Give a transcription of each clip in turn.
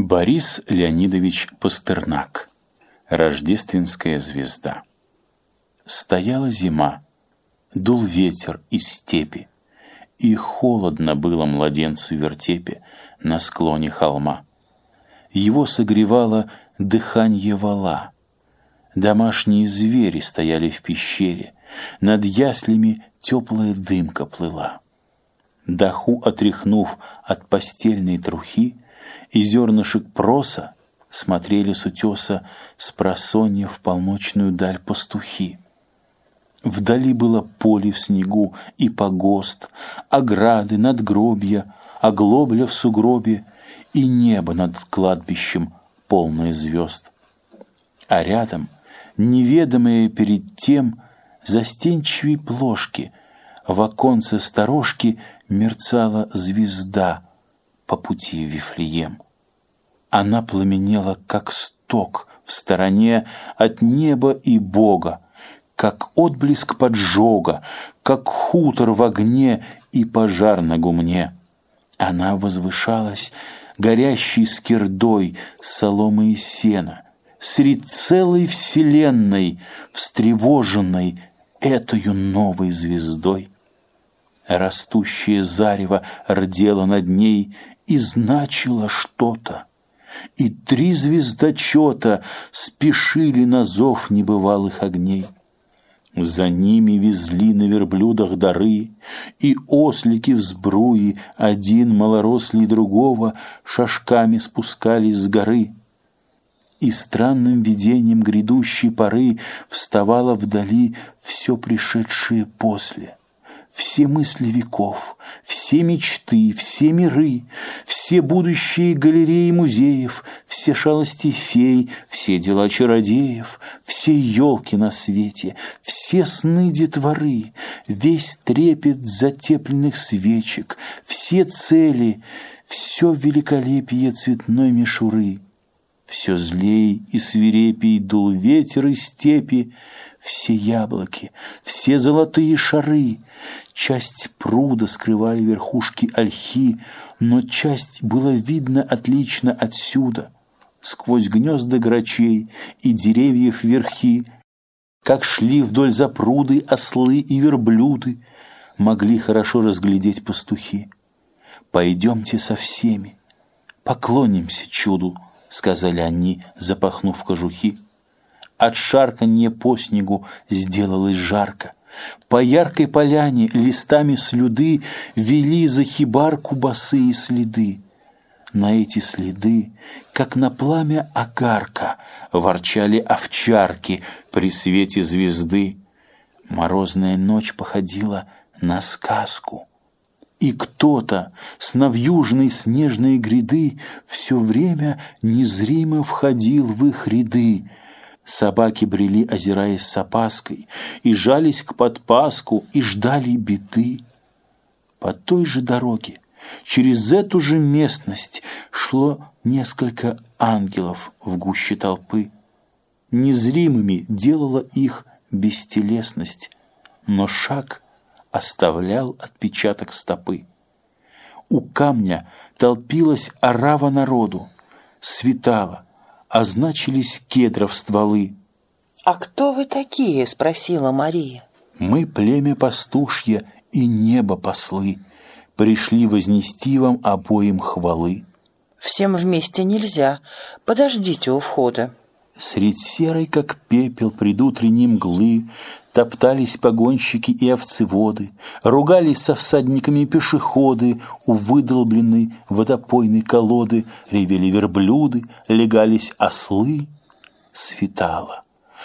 Борис Леонидович Пастернак. Рождественская звезда. Стояла зима, дул ветер из степи, и холодно было младенцу в вертепе на склоне холма. Его согревало дыханье вала. Домашние звери стояли в пещере, над яслями теплая дымка плыла. Доху отряхнув от постельной трухи, и зернышек проса смотрели с утеса спросонья в полночную даль пастухи. Вдали было поле в снегу и погост, ограды, надгробья, оглобля в сугробе и небо над кладбищем, полное звезд. А рядом, неведомые перед тем, застенчивей плошки, в оконце сторожки мерцала звезда по пути в Вифлеем. Она пламенела, как сток в стороне от неба и Бога, как отблеск поджога, как хутор в огне и пожар на гумне. Она возвышалась горящей скирдой соломы и сена, средь целой вселенной, встревоженной этою новой звездой. Растущее зарево рдело над ней и значило что-то. И 3 звездочета спешили на зов небывалых огней. За ними везли на верблюдах дары, и ослики в сбруе, один малорослей другого, шажками спускались с горы. И странным видением грядущей поры вставало вдали все пришедшее после. Все мысли веков, все мечты, все миры, все будущие галереи музеев, все шалости фей, все дела чародеев, все елки на свете, все сны детворы, весь трепет затепленных свечек, все цели, все великолепие цветной мишуры. Все злей и свирепей дул ветер из степи, все яблоки, все золотые шары. Часть пруда скрывали верхушки ольхи, но часть было видно отлично отсюда, сквозь гнезда грачей и деревьев верхи, как шли вдоль запруды ослы и верблюды, могли хорошо разглядеть пастухи. «Пойдемте со всеми, поклонимся чуду», — сказали они, запахнув кожухи. От шарканья по снегу сделалось жарко. По яркой поляне листами слюды вели за хибарку босые следы. На эти следы, как на пламя огарка, ворчали овчарки при свете звезды. Морозная ночь походила на сказку. И кто-то с навьюжной снежной гряды все время незримо входил в их ряды. Собаки брели, озираясь с опаской, и жались к подпаску, и ждали беды. По той же дороге, через эту же местность, шло несколько ангелов в гуще толпы. Незримыми делала их бестелесность, но шаг оставлял отпечаток стопы. У камня толпилась орава народу, светало, означились кедров стволы. «А кто вы такие?» — спросила Мария. «Мы племя пастушье и небо послы, пришли вознести вам обоим хвалы». «Всем вместе нельзя, подождите у входа». Средь серой, как пепел, предутренней мглы топтались погонщики и овцеводы, ругались со всадниками пешеходы, у выдолбленной водопойной колоды ревели верблюды, легались ослы. Светало.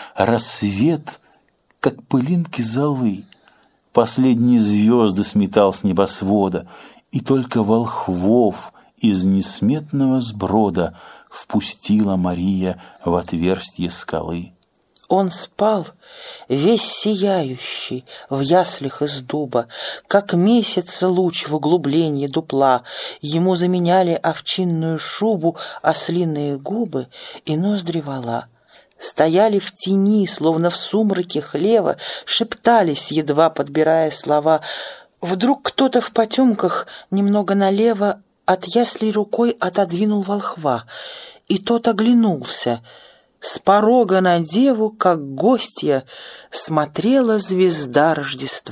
Рассвет, как пылинки золы, последние звезды сметал с небосвода, и только волхвов из несметного сброда впустила Мария в отверстье скалы. Он спал, весь сияющий, в яслях из дуба, как месяц луч в углублении дупла. Ему заменяли овчинную шубу, ослиные губы и ноздри вола. Стояли в тени, словно в сумраке хлева, шептались, едва подбирая слова. Вдруг кто-то в потемках немного налево от яслей рукой отодвинул волхва, и тот оглянулся. С порога на деву, как гостья, смотрела звезда Рождества.